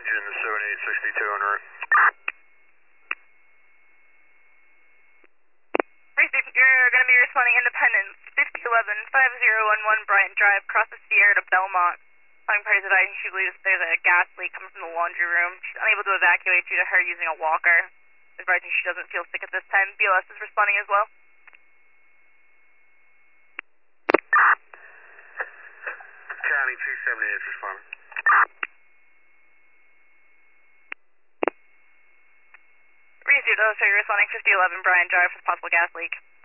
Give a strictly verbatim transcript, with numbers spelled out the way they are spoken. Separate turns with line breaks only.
engine seventy-eight sixty-two en route.
Precinct, you're going to be responding Independence, fifty eleven, five zero one one Bryant Drive, across the Sierra to Belmont. Calling parties advising she believes there's a gas leak coming from the laundry room. She's unable to evacuate due to her using a walker. Advising she doesn't feel sick at this time. B L S is responding as well.
County two seventy-eight is responding.
Received, oh, so you're responding fifty eleven Bryant Drive for the possible gas leak.